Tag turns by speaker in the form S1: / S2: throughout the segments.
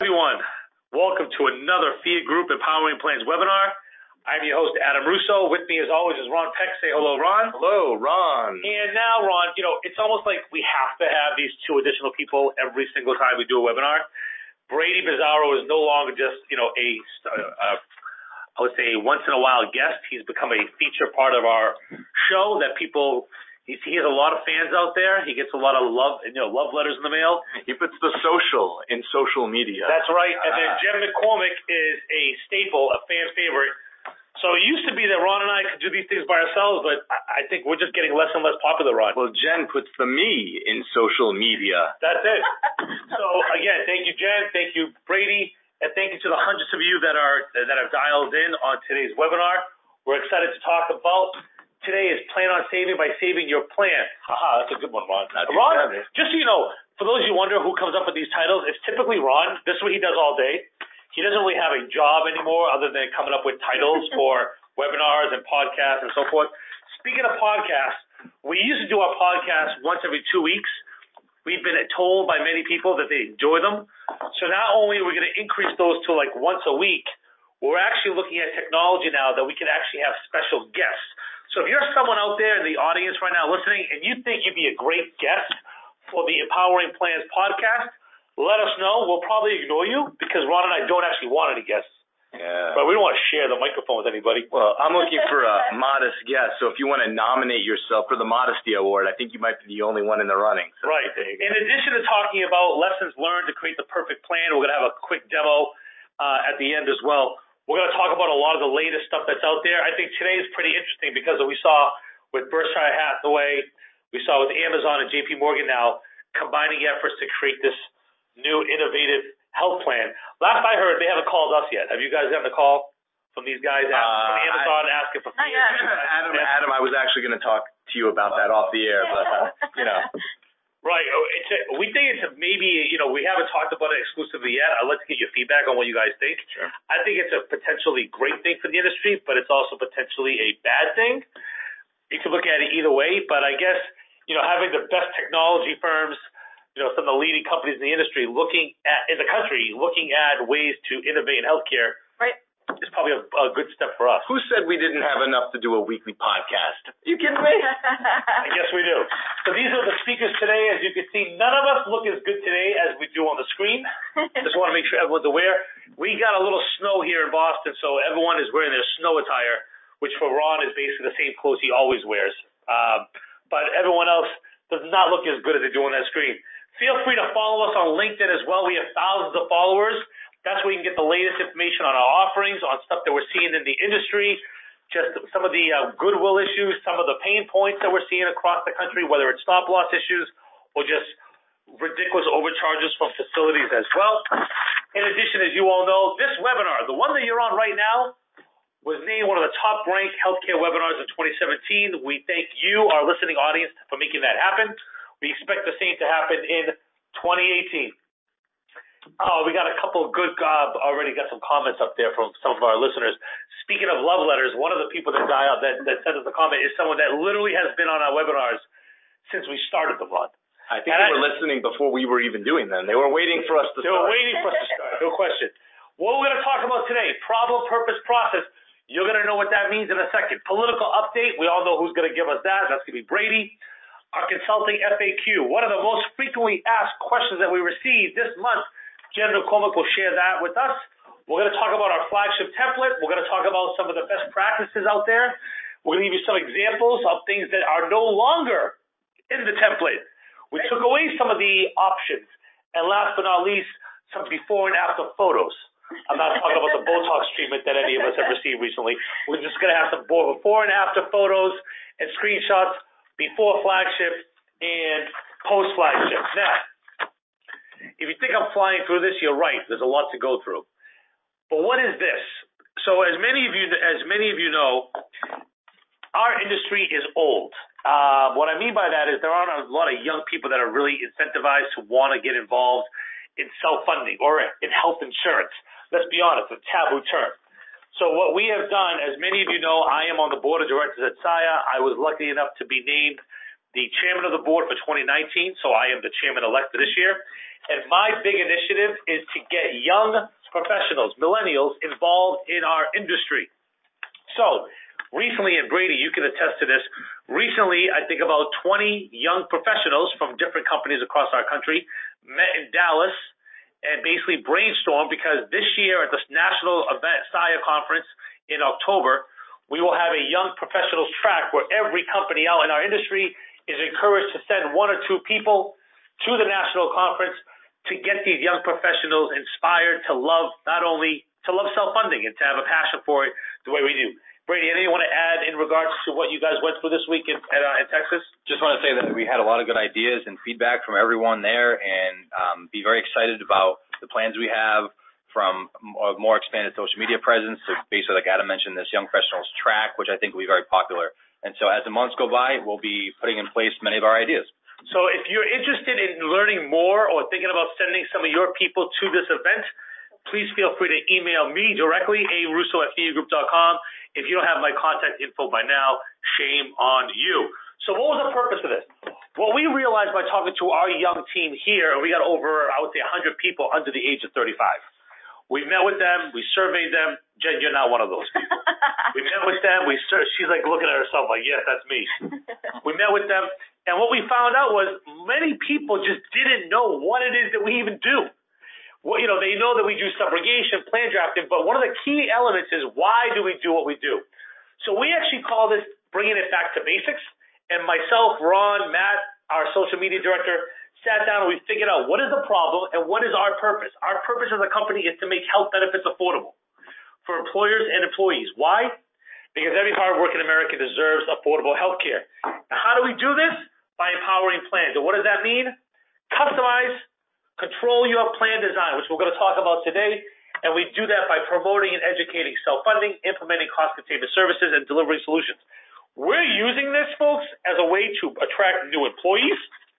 S1: everyone. Welcome to another Fiat Group Empowering Plans webinar. I'm your host, Adam Russo. With me, as always, is Ron Peck. Say hello, Ron.
S2: Hello, Ron.
S1: And now, Ron, it's almost like we have to have these two additional people every single time we do a webinar. Brady Bizzarro is no longer just, I would say, once-in-a-while guest. He's become a feature part of our show that people... He has a lot of fans out there. He gets a lot of love letters in the mail.
S2: He puts the social in social media.
S1: That's right. And then Jen McCormick is a staple, a fan favorite. So it used to be that Ron and I could do these things by ourselves, but I think we're just getting less and less popular, Ron.
S2: Well, Jen puts the me in social media.
S1: That's it. So again, thank you, Jen. Thank you, Brady. And thank you to the hundreds of you that have dialed in on today's webinar. We're excited to talk about today is plan on saving by saving your plan. Haha, that's a good one, Ron. Ron, just so you know, for those of you who wonder who comes up with these titles, it's typically Ron. This is what he does all day. He doesn't really have a job anymore other than coming up with titles for webinars and podcasts and so forth. Speaking of podcasts, we used to do our podcasts once every 2 weeks. We've been told by many people that they enjoy them. So not only are we going to increase those to like once a week, we're actually looking at technology now that we can actually have special guests. So if you're someone out there in the audience right now listening and you think you'd be a great guest for the Empowering Plans podcast, let us know. We'll probably ignore you because Ron and I don't actually want any guests.
S2: Yeah.
S1: But we don't want to share the microphone with anybody.
S2: Well, I'm looking for a modest guest, so if you want to nominate yourself for the Modesty Award, I think you might be the only one in the running. So
S1: right. In addition to talking about lessons learned to create the perfect plan, we're going to have a quick demo at the end as well. We're going to talk about a lot of the latest stuff that's out there. I think today is pretty interesting because we saw with Berkshire Hathaway, we saw with Amazon and JP Morgan now combining efforts to create this new innovative health plan. Last I heard, they haven't called us yet. Have you guys gotten a call from these guys from Amazon asking for
S3: not yet.
S2: Adam, I was actually going to talk to you about that off the air, but
S1: Right. We think it's maybe, we haven't talked about it exclusively yet. I'd like to get your feedback on what you guys think.
S2: Sure.
S1: I think it's a potentially great thing for the industry, but it's also potentially a bad thing. You can look at it either way, but I guess, having the best technology firms, some of the leading companies in the industry looking at ways to innovate in healthcare.
S3: Right.
S1: Is probably a good step for us.
S2: Who said we didn't have enough to do a weekly podcast? You kidding me?
S1: I guess we do. So these are the speakers today. As you can see, none of us look as good today as we do on the screen. Just want to make sure everyone's aware. We got a little snow here in Boston, so everyone is wearing their snow attire, which for Ron is basically the same clothes he always wears. But everyone else does not look as good as they do on that screen. Feel free to follow us on LinkedIn as well. We have thousands of followers. That's where you can get the latest information on our offerings, on stuff that we're seeing in the industry, just some of the goodwill issues, some of the pain points that we're seeing across the country, whether it's stop loss issues or just ridiculous overcharges from facilities as well. In addition, as you all know, this webinar, the one that you're on right now, was named one of the top-ranked healthcare webinars in 2017. We thank you, our listening audience, for making that happen. We expect the same to happen in 2018. Oh, we got a couple of good, already got some comments up there from some of our listeners. Speaking of love letters, one of the people that sent us a comment is someone that literally has been on our webinars since we started the month.
S2: I think they were listening before we were even doing them. They were waiting for us to start.
S1: They were waiting for us to start, no question. What we're going to talk about today, problem, purpose, process. You're going to know what that means in a second. Political update, we all know who's going to give us that. That's going to be Brady. Our consulting FAQ, one of the most frequently asked questions that we received this month. Jen McCormick will share that with us. We're going to talk about our flagship template. We're going to talk about some of the best practices out there. We're going to give you some examples of things that are no longer in the template. We took away some of the options. And last but not least, some before and after photos. I'm not talking about the Botox treatment that any of us have received recently. We're just going to have some before and after photos and screenshots before flagship and post flagship. Now, if you think I'm flying through this, you're right. There's a lot to go through. But what is this? So as many of you know, our industry is old. What I mean by that is there aren't a lot of young people that are really incentivized to want to get involved in self-funding or in health insurance. Let's be honest, a taboo term. So what we have done, as many of you know, I am on the board of directors at Saya. I was lucky enough to be named the chairman of the board for 2019, so I am the chairman-elect for this year. And my big initiative is to get young professionals, millennials, involved in our industry. So recently, and Brady, you can attest to this, recently I think about 20 young professionals from different companies across our country met in Dallas and basically brainstormed, because this year at the national event, SIA conference in October, we will have a young professionals track where every company out in our industry is encouraged to send one or two people to the national conference to get these young professionals inspired to love, not only to love self-funding and to have a passion for it the way we do. Brady, anything you want to add in regards to what you guys went through this week in Texas?
S3: Just want to say that we had a lot of good ideas and feedback from everyone there, and be very excited about the plans we have, from a more expanded social media presence to basically, like Adam mentioned, this young professionals track, which I think will be very popular. And so as the months go by, we'll be putting in place many of our ideas.
S1: So if you're interested in learning more or thinking about sending some of your people to this event, please feel free to email me directly, arusso@fiagroup.com. If you don't have my contact info by now, shame on you. So what was the purpose of this? What we realized by talking to our young team here, and we got over, I would say, 100 people under the age of 35. We met with them. We surveyed them. Jen, you're not one of those people. We met with them. She's like looking at herself like, yes, that's me. We met with them. And what we found out was many people just didn't know what it is that we even do. Well, they know that we do subrogation, plan drafting, but one of the key elements is, why do we do what we do? So we actually call this bringing it back to basics. And myself, Ron, Matt, our social media director, sat down and we figured out what is the problem and what is our purpose. Our purpose as a company is to make health benefits affordable for employers and employees. Why? Because every hardworking American deserves affordable health care. Now, how do we do this? By empowering plans. And what does that mean? Customize, control your plan design, which we're going to talk about today. And we do that by promoting and educating self-funding, implementing cost containment services, and delivering solutions. We're using this, folks, as a way to attract new employees.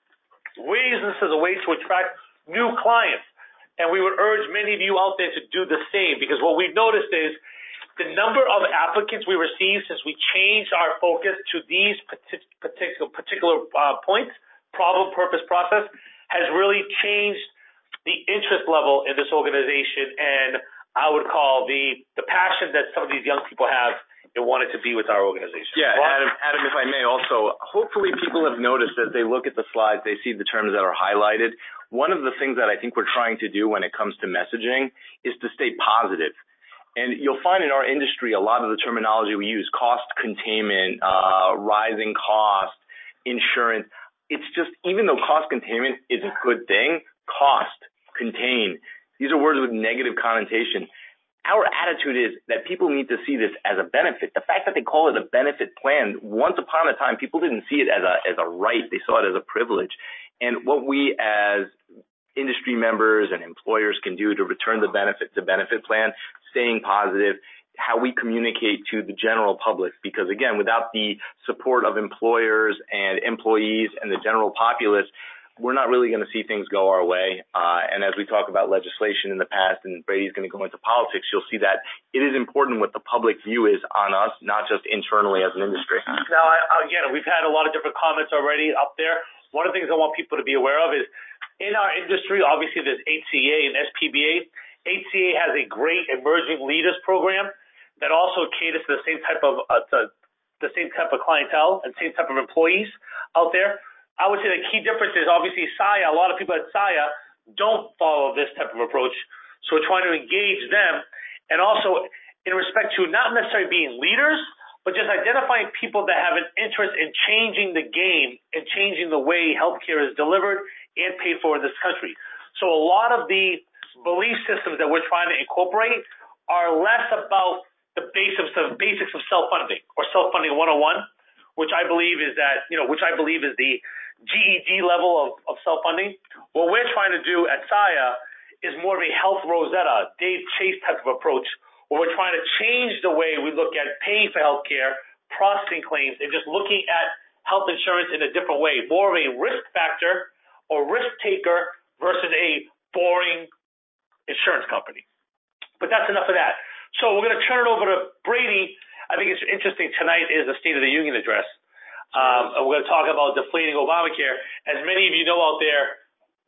S1: We're using this as a way to attract new clients. And we would urge many of you out there to do the same, because what we've noticed is the number of applicants we received since we changed our focus to these particular points, problem, purpose, process, has really changed the interest level in this organization, and I would call the passion that some of these young people have and wanted to be with our organization.
S2: Yeah, Adam, if I may also, hopefully people have noticed as they look at the slides, they see the terms that are highlighted. One of the things that I think we're trying to do when it comes to messaging is to stay positive. And you'll find in our industry a lot of the terminology we use, cost containment, rising cost, insurance. It's just, even though cost containment is a good thing, cost, contain, these are words with negative connotation. Our attitude is that people need to see this as a benefit. The fact that they call it a benefit plan, once upon a time, people didn't see it as a right. They saw it as a privilege. And what we as industry members and employers can do to return the benefit to benefit plan, staying positive, how we communicate to the general public. Because again, without the support of employers and employees and the general populace, we're not really going to see things go our way. And as we talk about legislation in the past, and Brady's going to go into politics, you'll see that it is important what the public view is on us, not just internally as an industry.
S1: Now, again, we've had a lot of different comments already up there. One of the things I want people to be aware of is, in our industry, obviously there's HCA and SPBA. HCA has a great emerging leaders program that also caters to the same type of clientele and same type of employees out there. I would say the key difference is obviously SIA. A lot of people at SIA don't follow this type of approach, so we're trying to engage them, and also in respect to not necessarily being leaders, but just identifying people that have an interest in changing the game and changing the way healthcare is delivered and paid for in this country. So a lot of the belief systems that we're trying to incorporate are less about the basics of self-funding or self-funding 101, which I believe is the GED level of self-funding. What we're trying to do at SIA is more of a health Rosetta, Dave Chase type of approach, where we're trying to change the way we look at paying for healthcare, processing claims, and just looking at health insurance in a different way, more of a risk factor or risk taker versus a boring insurance company. But that's enough of that. So we're going to turn it over to Brady. I think it's interesting tonight is the State of the Union address. And we're going to talk about deflating Obamacare. As many of you know out there,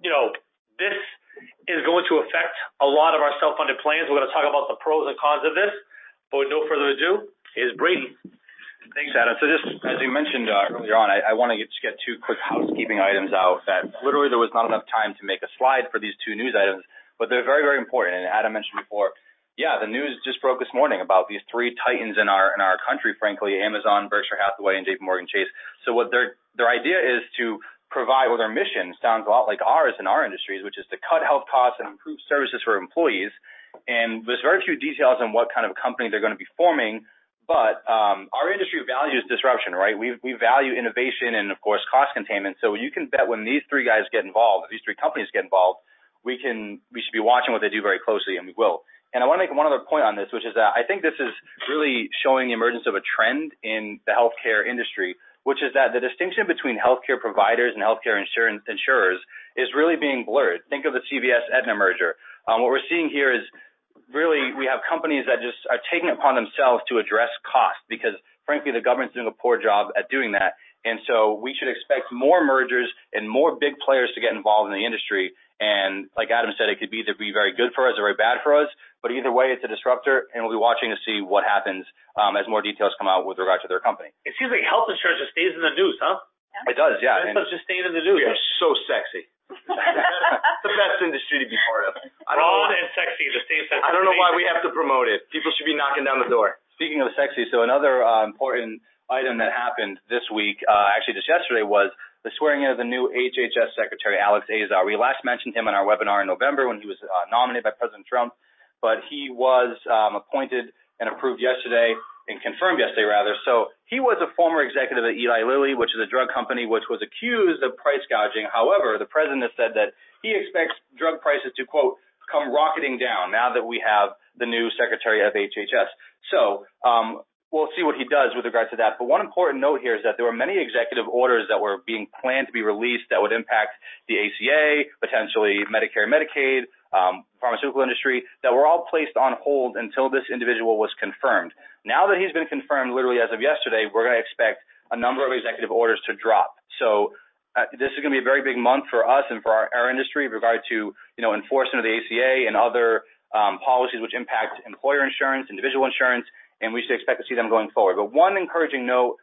S1: this is going to affect a lot of our self-funded plans. We're going to talk about the pros and cons of this. But with no further ado, here's Brady.
S3: Thanks, Adam. So just as you mentioned earlier on, I want to just get two quick housekeeping items out that literally there was not enough time to make a slide for these two news items, but they're very, very important. And Adam mentioned before, the news just broke this morning about these three titans in our country, frankly, Amazon, Berkshire Hathaway, and JPMorgan Chase. So what their idea is to provide, or their mission sounds a lot like ours in our industries, which is to cut health costs and improve services for employees. And there's very few details on what kind of company they're going to be forming. But our industry values disruption, right? We value innovation and, of course, cost containment. So you can bet when these three guys get involved, these three companies get involved, we should be watching what they do very closely, and we will. And I want to make one other point on this, which is that I think this is really showing the emergence of a trend in the healthcare industry, which is that the distinction between healthcare providers and healthcare insurers is really being blurred. Think of the CVS-Aetna merger. What we're seeing here is really, we have companies that just are taking it upon themselves to address cost because, frankly, the government's doing a poor job at doing that. And so we should expect more mergers and more big players to get involved in the industry. And like Adam said, it could either be very good for us or very bad for us. But either way, it's a disruptor, and we'll be watching to see what happens as more details come out with regard to their company.
S1: It seems like health insurance just stays in the news, huh?
S3: It does, yeah.
S1: It's just staying in the news.
S2: It's so sexy. The best industry to be part of.
S1: Broad and sexy, the same sentence.
S2: I don't know why we have to promote it. People should be knocking down the door.
S3: Speaking of sexy, so another important item that happened this week, actually just yesterday, was the swearing in of the new HHS Secretary, Alex Azar. We last mentioned him in our webinar in November when he was nominated by President Trump, but he was appointed and approved yesterday, and confirmed yesterday, rather. So he was a former executive at Eli Lilly, which is a drug company which was accused of price gouging. However, the president has said that he expects drug prices to, quote, come rocketing down now that we have the new secretary of HHS. So we'll see what he does with regard to that. But one important note here is that there were many executive orders that were being planned to be released that would impact the ACA, potentially Medicare and Medicaid, pharmaceutical industry, that were all placed on hold until this individual was confirmed. Now that he's been confirmed, literally as of yesterday, we're going to expect a number of executive orders to drop. So this is going to be a very big month for us and for our industry with regard to, enforcement of the ACA and other policies which impact employer insurance, individual insurance, and we should expect to see them going forward. But one encouraging note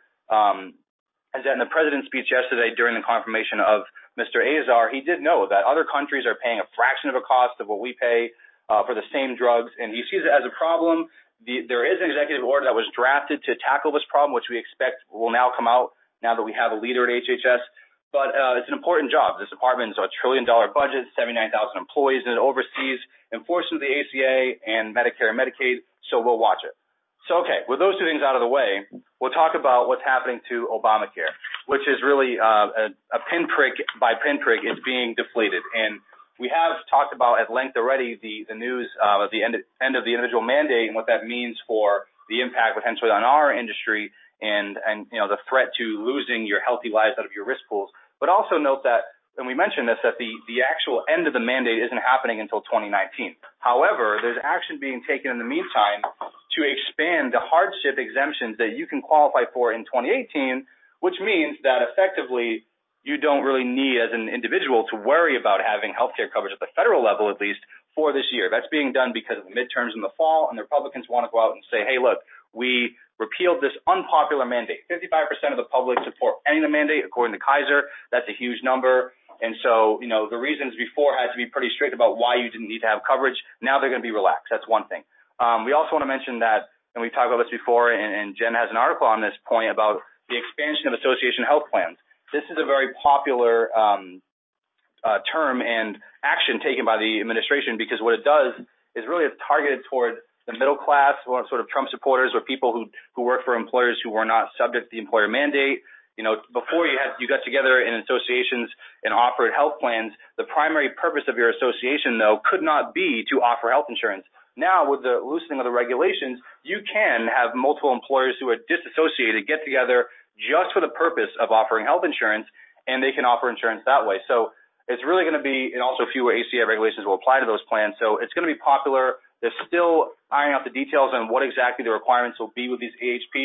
S3: is that in the president's speech yesterday during the confirmation of Mr. Azar, he did know that other countries are paying a fraction of a cost of what we pay for the same drugs, and he sees it as a problem. There is an executive order that was drafted to tackle this problem, which we expect will now come out now that we have a leader at HHS. But it's an important job. This department is a $1 trillion budget, 79,000 employees, and it oversees enforcement of the ACA and Medicare and Medicaid, so we'll watch it. So, okay, with those two things out of the way, we'll talk about what's happening to Obamacare, which is really a pinprick by pinprick is being deflated. And we have talked about at length already the news of the end of the individual mandate and what that means for the impact potentially on our industry and the threat to losing your healthy lives out of your risk pools. But also note that, and we mentioned this, that the actual end of the mandate isn't happening until 2019. However, there's action being taken in the meantime to expand the hardship exemptions that you can qualify for in 2018, which means that effectively you don't really need, as an individual, to worry about having health care coverage at the federal level, at least, for this year. That's being done because of the midterms in the fall, and the Republicans want to go out and say, hey, look, we repealed this unpopular mandate. 55% of the public support ending the mandate, according to Kaiser. That's a huge number. And so, the reasons before had to be pretty strict about why you didn't need to have coverage. Now they're going to be relaxed. That's one thing. We also want to mention that, and we've talked about this before, and Jen has an article on this point about the expansion of association health plans. This is a very popular term and action taken by the administration because what it does is really it's targeted toward the middle class, or sort of Trump supporters, or people who work for employers who were not subject to the employer mandate. Before you got together in associations and offered health plans, the primary purpose of your association, though, could not be to offer health insurance. Now, with the loosening of the regulations, you can have multiple employers who are disassociated get together just for the purpose of offering health insurance, and they can offer insurance that way. So it's really going to be, and also fewer ACA regulations will apply to those plans. So it's going to be popular. They're still ironing out the details on what exactly the requirements will be with these AHPs.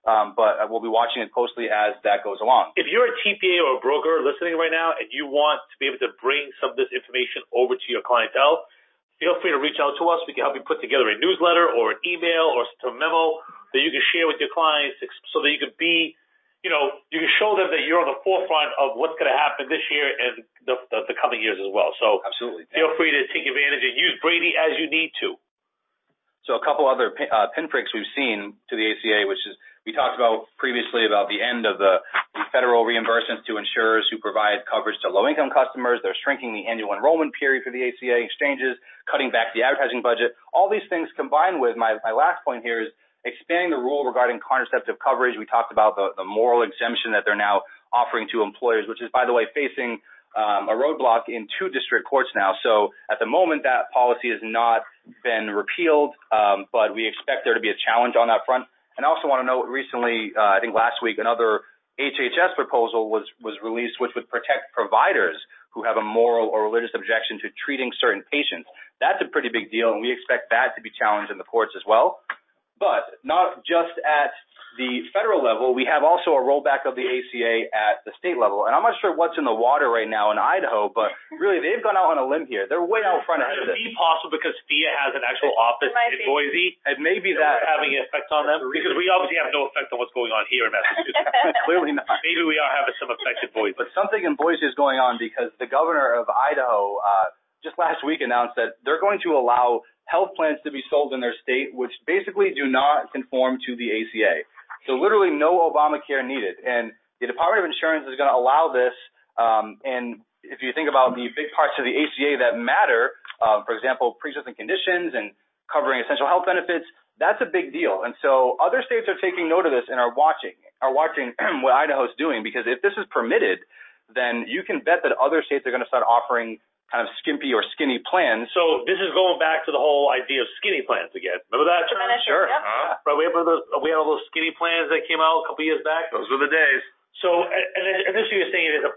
S3: but we'll be watching it closely as that goes along.
S1: If you're a TPA or a broker listening right now and you want to be able to bring some of this information over to your clientele, feel free to reach out to us. We can help you put together a newsletter or an email or a memo that you can share with your clients so that you can be, you can show them that you're on the forefront of what's going to happen this year and the coming years as well. So
S3: absolutely,
S1: feel free to take advantage and use Brady as you need to.
S3: So a couple other pinpricks we've seen to the ACA, which is we talked about previously about the end of the federal reimbursements to insurers who provide coverage to low-income customers. They're shrinking the annual enrollment period for the ACA exchanges, cutting back the advertising budget. All these things combined with my last point here is expanding the rule regarding contraceptive coverage. We talked about the moral exemption that they're now offering to employers, which is, by the way, facing a roadblock in 2 district courts now. So at the moment, that policy has not been repealed, but we expect there to be a challenge on that front. And I also want to note recently, I think last week, another HHS proposal was released, which would protect providers who have a moral or religious objection to treating certain patients. That's a pretty big deal, and we expect that to be challenged in the courts as well. But not just at the federal level, we have also a rollback of the ACA at the state level. And I'm not sure what's in the water right now in Idaho, but really they've gone out on a limb here. They're way out front ahead of this.
S1: It may be possible because FIA has an actual office in Boise.
S3: It may be that
S1: having an effect on them because we obviously have no effect on what's going on here in Massachusetts.
S3: Clearly not.
S1: Maybe we are having some effect in Boise.
S3: But something in Boise is going on because the governor of Idaho just last week announced that they're going to allow health plans to be sold in their state, which basically do not conform to the ACA. So literally no Obamacare needed. And the Department of Insurance is going to allow this. And if you think about the big parts of the ACA that matter, for example, pre-existing conditions and covering essential health benefits, that's a big deal. And so other states are taking note of this and are watching what Idaho's doing, because if this is permitted, then you can bet that other states are going to start offering kind of skimpy or skinny plans.
S1: So this is going back to the whole idea of skinny plans again. Remember that?
S3: Sure.
S1: Right. We had all those skinny plans that came out a couple years back.
S2: Those were the days.
S1: So, and this you're saying is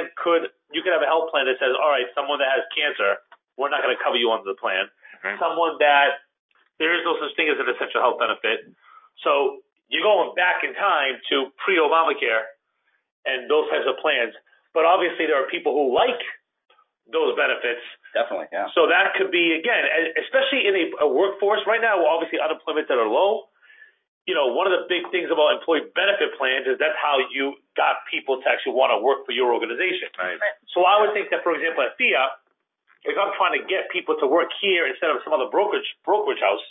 S1: you could have a health plan that says, all right, someone that has cancer, we're not going to cover you under the plan.
S2: Okay.
S1: Someone that there is no such thing as an essential health benefit. So you're going back in time to pre-Obamacare and those types of plans. But obviously there are people who like those benefits.
S3: Definitely, yeah.
S1: So that could be, again, especially in a workforce right now, obviously unemployment that are low. One of the big things about employee benefit plans is that's how you got people to actually want to work for your organization.
S2: Right.
S1: So I would think that, for example, at FIA, if I'm trying to get people to work here instead of some other brokerage house,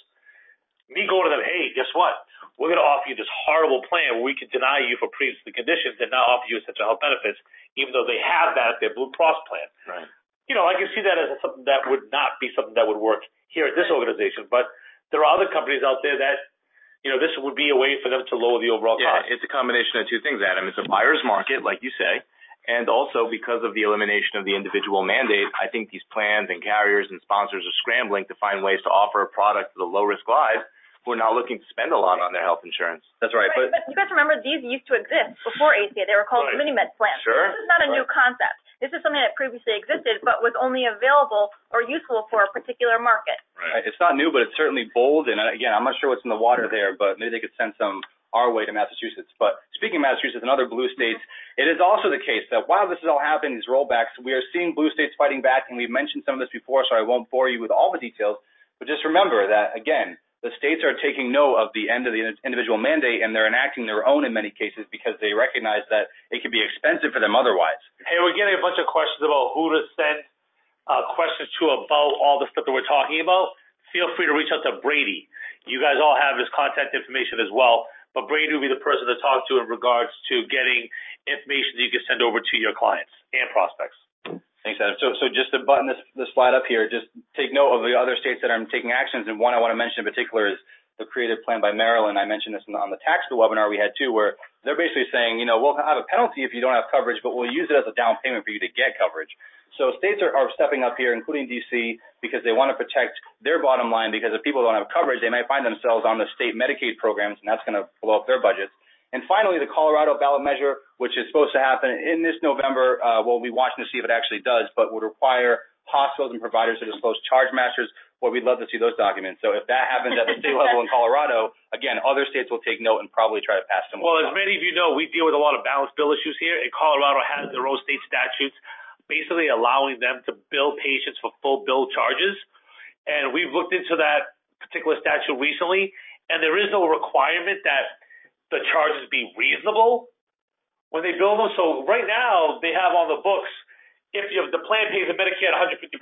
S1: me going to them, hey, guess what? We're going to offer you this horrible plan where we can deny you for pre-existing conditions and not offer you essential health benefits, even though they have that at their Blue Cross plan.
S2: Right.
S1: I can see that as something that would not be something that would work here at this organization. But there are other companies out there that, this would be a way for them to lower the overall cost.
S2: Yeah, it's a combination of 2 things, Adam. It's a buyer's market, like you say, and also because of the elimination of the individual mandate, I think these plans and carriers and sponsors are scrambling to find ways to offer a product to the low-risk lives who are not looking to spend a lot on their health insurance.
S3: That's right.
S4: But you guys remember these used to exist before ACA. They were called mini-med plans.
S2: Sure.
S4: This is not a new concept. This is something that previously existed but was only available or useful for a particular market.
S3: Right. It's not new, but it's certainly bold. And again, I'm not sure what's in the water there, but maybe they could send some our way to Massachusetts. But speaking of Massachusetts and other blue states, it is also the case that while this is all happening, these rollbacks, we are seeing blue states fighting back, and we've mentioned some of this before, so I won't bore you with all the details. But just remember that, again, the states are taking note of the end of the individual mandate, and they're enacting their own in many cases because they recognize that it can be expensive for them otherwise.
S1: Hey, we're getting a bunch of questions about who to send questions to about all the stuff that we're talking about. Feel free to reach out to Brady. You guys all have his contact information as well, but Brady will be the person to talk to in regards to getting information that you can send over to your clients and prospects.
S3: Thanks, Adam. So just to button this slide up here, just take note of the other states that are taking actions, and one I want to mention in particular is the creative plan by Maryland. I mentioned this on the tax webinar we had too, where they're basically saying, we'll have a penalty if you don't have coverage, but we'll use it as a down payment for you to get coverage. So states are stepping up here, including D.C., because they want to protect their bottom line, because if people don't have coverage, they might find themselves on the state Medicaid programs, and that's going to blow up their budgets. And finally, the Colorado ballot measure, which is supposed to happen in this November, we'll be watching to see if it actually does, but would require hospitals and providers to disclose charge masters, Boy, we'd love to see those documents. So if that happens at the state level in Colorado, again, other states will take note and probably try to pass similar.
S1: Well, as many of you know, we deal with a lot of balance bill issues here, and Colorado has their own state statutes basically allowing them to bill patients for full bill charges. And we've looked into that particular statute recently, and there is no requirement that the charges be reasonable when they bill them. So right now, they have on the books, if the plan pays a Medicare at 150%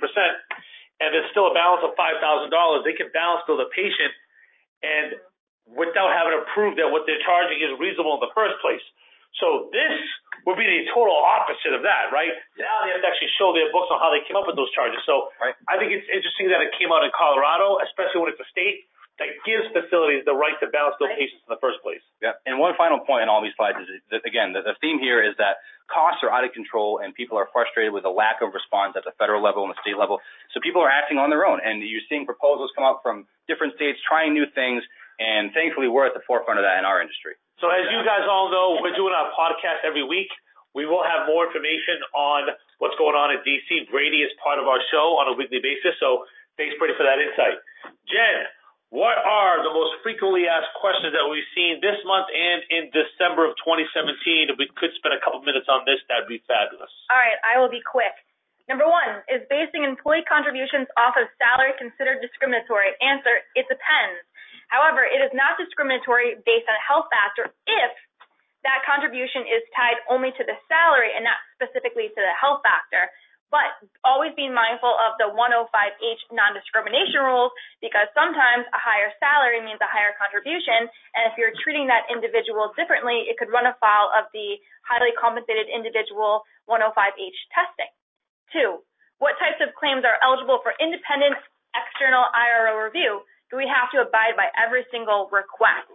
S1: and there's still a balance of $5,000, they can balance bill the patient and without having to prove that what they're charging is reasonable in the first place. So this would be the total opposite of that, right? Now they have to actually show their books on how they came up with those charges. So I think it's interesting that it came out in Colorado, especially when it's a state that gives facilities the right to balance bill patients in the first place.
S3: Yeah. And one final point on all these slides is that, again, the theme here is that costs are out of control and people are frustrated with the lack of response at the federal level and the state level. So people are acting on their own. And you're seeing proposals come up from different states trying new things. And thankfully, we're at the forefront of that in our industry.
S1: So as you guys all know, we're doing our podcast every week. We will have more information on what's going on in D.C. Brady is part of our show on a weekly basis. So thanks, Brady, for that insight. Jen, what are the most frequently asked questions that we've seen this month and in December of 2017? If we could spend a couple minutes on this, that'd be fabulous.
S4: All right, I will be quick. Number one, is basing employee contributions off of salary considered discriminatory? Answer, it depends. However, it is not discriminatory based on a health factor if that contribution is tied only to the salary and not specifically to the health factor. But always being mindful of the 105H non-discrimination rules, because sometimes a higher salary means a higher contribution, and if you're treating that individual differently, it could run afoul of the highly compensated individual 105H testing. 2, what types of claims are eligible for independent external IRO review? Do we have to abide by every single request?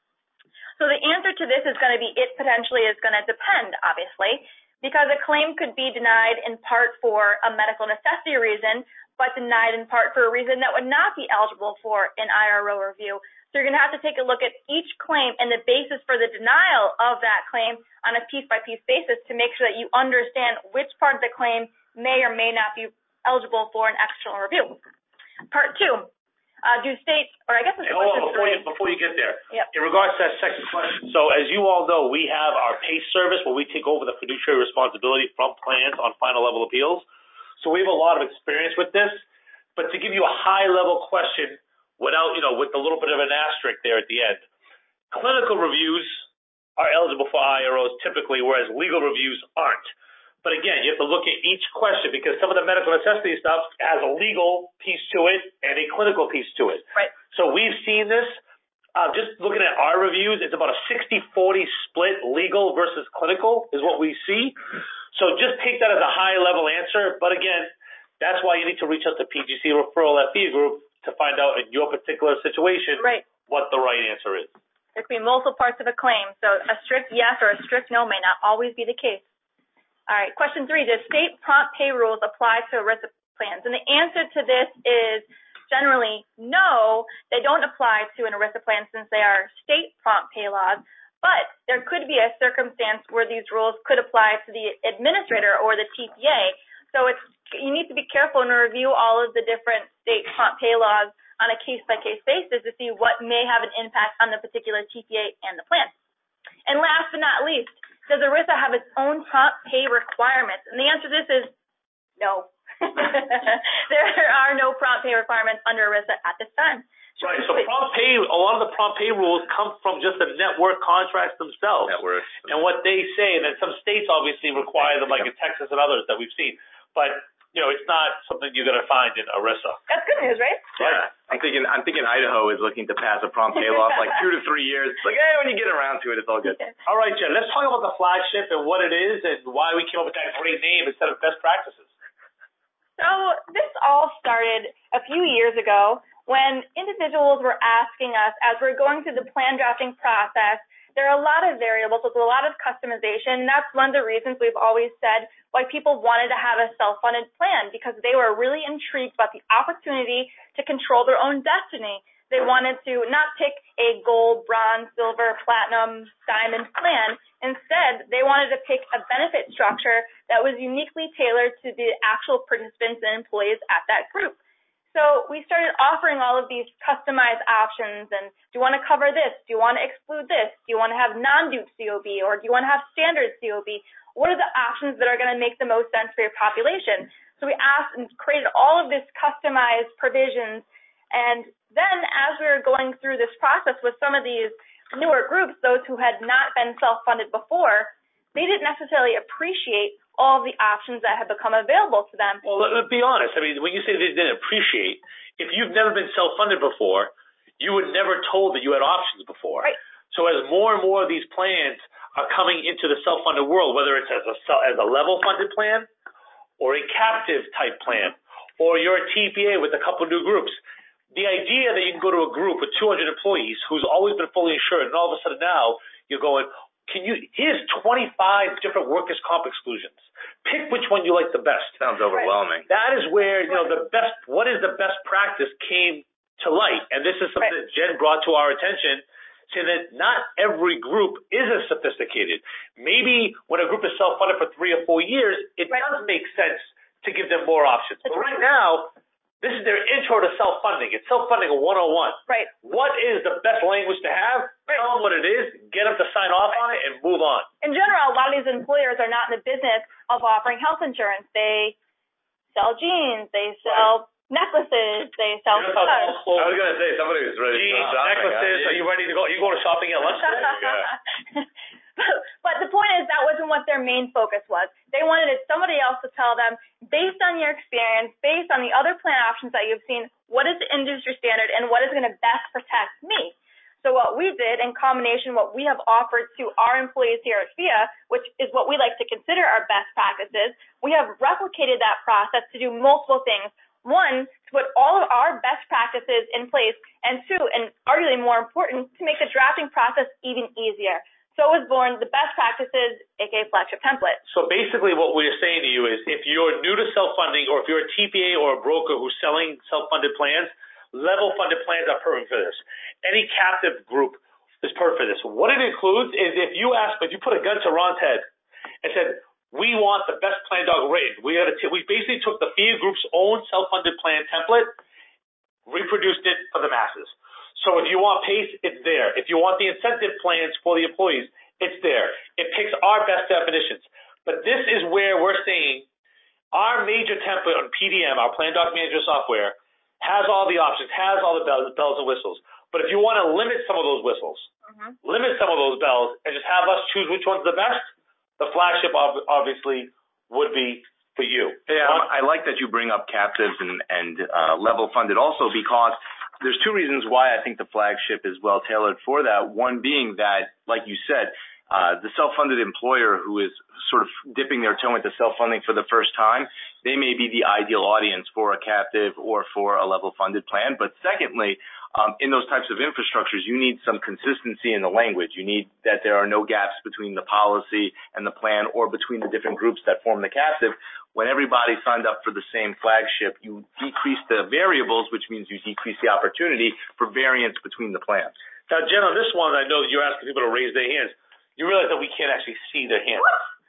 S4: So the answer to this is going to be it potentially is going to depend, obviously, because a claim could be denied in part for a medical necessity reason, but denied in part for a reason that would not be eligible for an IRO review. So you're going to have to take a look at each claim and the basis for the denial of that claim on a piece-by-piece basis to make sure that you understand which part of the claim may or may not be eligible for an external review. Part 2. Do states, or I guess it's
S1: before you get there,
S4: yep.
S1: In regards to that second question, so as you all know, we have our PACE service where we take over the fiduciary responsibility from plans on final level appeals. So we have a lot of experience with this. But to give you a high level question without, with a little bit of an asterisk there at the end, clinical reviews are eligible for IROs typically, whereas legal reviews aren't. But again, you have to look at each question because some of the medical necessity stuff has a legal piece to it and a clinical piece to it.
S4: Right.
S1: So we've seen this. Just looking at our reviews, it's about a 60-40 split legal versus clinical is what we see. So just take that as a high-level answer. But again, that's why you need to reach out to PGC Referral FE Group to find out in your particular situation what the right answer is.
S4: There could be multiple parts of a claim. So a strict yes or a strict no may not always be the case. All right, question 3, does state prompt pay rules apply to ERISA plans? And the answer to this is generally no, they don't apply to an ERISA plan since they are state prompt pay laws, but there could be a circumstance where these rules could apply to the administrator or the TPA. So you need to be careful and review all of the different state prompt pay laws on a case-by-case basis to see what may have an impact on the particular TPA and the plan. And last but not least, does ERISA have its own prompt pay requirements? And the answer to this is no. There are no prompt pay requirements under ERISA at this time.
S1: Right. So prompt pay, a lot of the prompt pay rules come from just the network contracts themselves.
S2: Networks.
S1: And what they say, and then some states obviously require them, like in Texas and others that we've seen. But it's not something you're going to find in ERISA.
S4: That's good news, right?
S2: Yeah. I'm thinking Idaho is looking to pass a prompt pay law for like 2 to 3 years. It's like, when you get around to it, it's all good.
S1: All right, Jen, let's talk about the flagship and what it is and why we came up with that great name instead of best practices.
S4: So this all started a few years ago when individuals were asking us, as we're going through the plan drafting process, there are a lot of variables, there's a lot of customization, and that's one of the reasons we've always said why people wanted to have a self-funded plan, because they were really intrigued about the opportunity to control their own destiny. They wanted to not pick a gold, bronze, silver, platinum, diamond plan. Instead, they wanted to pick a benefit structure that was uniquely tailored to the actual participants and employees at that group. So So we started offering all of these customized options, and do you want to cover this? Do you want to exclude this? Do you want to have non-dupe COB, or do you want to have standard COB? What are the options that are going to make the most sense for your population? So we asked and created all of this customized provisions, and then as we were going through this process with some of these newer groups, those who had not been self-funded before, they didn't necessarily appreciate all the options that have become available to them.
S1: Well, let's be honest. I mean, when you say they didn't appreciate, if you've never been self-funded before, you were never told that you had options before.
S4: Right.
S1: So as more and more of these plans are coming into the self-funded world, whether it's as a level-funded plan or a captive type plan, or you're a TPA with a couple of new groups, the idea that you can go to a group with 200 employees who's always been fully insured, and all of a sudden now you're going, here's 25 different workers' comp exclusions. Pick which one you like the best.
S2: Sounds overwhelming.
S1: Right. That is where, what is the best practice came to light. And this is something that Jen brought to our attention, saying that not every group is as sophisticated. Maybe when a group is self-funded for 3 or 4 years, it does make sense to give them more options. But right now, this is their intro to self-funding. It's self-funding 101.
S4: Right.
S1: What is the best language to have? Tell them what it is, get them to sign off on it, and move on.
S4: In general, a lot of these employers are not in the business of offering health insurance. They sell jeans, they sell necklaces, they sell clothes.
S2: I was going to say, somebody was ready to go shopping.
S1: Necklaces, are you ready to go? You going shopping at lunch?
S4: But the point is, that wasn't what their main focus was. They wanted somebody else to tell them, based on your experience, based on the other plan options that you've seen, what is the industry standard and what is going to best protect me? So what we did, in combination what we have offered to our employees here at FIA, which is what we like to consider our best practices, we have replicated that process to do multiple things. One, to put all of our best practices in place, and two, and arguably more important, to make the drafting process even easier. So was born the best practices, aka flagship template.
S1: So basically what we're saying to you is, if you're new to self-funding, or if you're a TPA or a broker who's selling self-funded plans, level-funded plans are perfect for this. Any captive group is perfect for this. What it includes is, if you put a gun to Ron's head and said, we want the best plan dog rated, we basically took the FIA group's own self-funded plan template, reproduced it for the masses. So if you want PACE, it's there. If you want the incentive plans for the employees, it's there. It picks our best definitions. But this is where we're saying our major template on PDM, our Plan Doc Manager software, has all the options, has all the bells and whistles. But if you want to limit some of those whistles, limit some of those bells, and just have us choose which one's the best, the flagship obviously would be for you.
S2: Yeah, I like that you bring up captives and level funded also, because there's 2 reasons why I think the flagship is well tailored for that. One being that, like you said, the self-funded employer who is sort of dipping their toe into self-funding for the first time, they may be the ideal audience for a captive or for a level-funded plan. But secondly, in those types of infrastructures, you need some consistency in the language. You need that there are no gaps between the policy and the plan, or between the different groups that form the captive. When everybody signed up for the same flagship, you decrease the variables, which means you decrease the opportunity for variance between the plans.
S1: Now, Jen, on this one, I know you're asking people to raise their hands. You realize that we can't actually see their hands.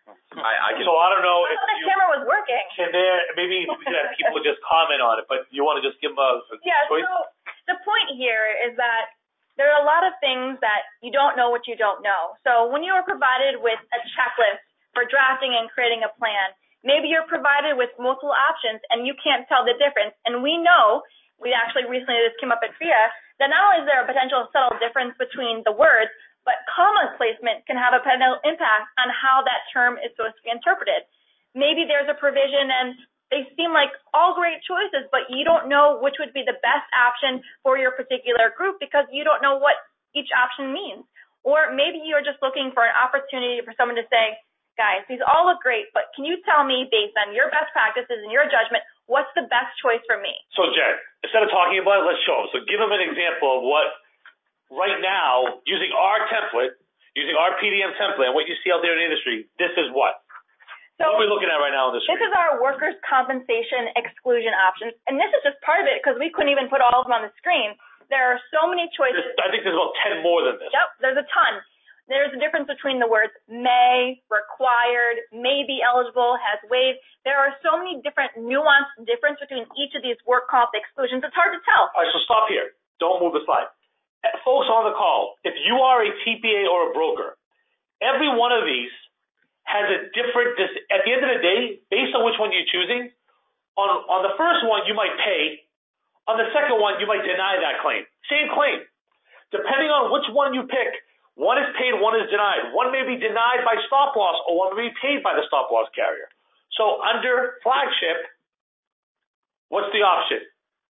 S2: I can.
S1: So I don't know
S4: if the camera was working.
S1: Maybe we could have people just comment on it, but you want to just give them a choice?
S4: So the point here is that there are a lot of things that you don't know what you don't know. So when you are provided with a checklist for drafting and creating a plan, maybe you're provided with multiple options and you can't tell the difference. And we know, we actually recently, this came up at FIA, that not only is there a potential subtle difference between the words, but comma placement can have a potential impact on how that term is supposed to be interpreted. Maybe there's a provision and they seem like all great choices, but you don't know which would be the best option for your particular group because you don't know what each option means. Or maybe you're just looking for an opportunity for someone to say, guys, these all look great, but can you tell me, based on your best practices and your judgment, what's the best choice for me?
S1: So, Jen, instead of talking about it, let's show them. So give them an example of what, right now, using our template, using our PDM template, and what you see out there in the industry, this is what? So what are we looking at right now on the screen?
S4: This is our workers' compensation exclusion options, and this is just part of it because we couldn't even put all of them on the screen. There are so many choices.
S1: I think there's about 10 more than this.
S4: Yep, there's a ton. there's a difference between the words may, required, may be eligible, has waived. There are so many different nuanced difference between each of these work comp exclusions. It's hard to tell.
S1: All right, so stop here. Don't move the slide. Folks on the call, if you are a TPA or a broker, every one of these has a different, at the end of the day, based on which one you're choosing, on the first one, you might pay. On the second one, you might deny that claim. Same claim. Depending on which one you pick, one is paid, one is denied. One may be denied by stop loss, or one may be paid by the stop loss carrier. So under flagship, what's the option?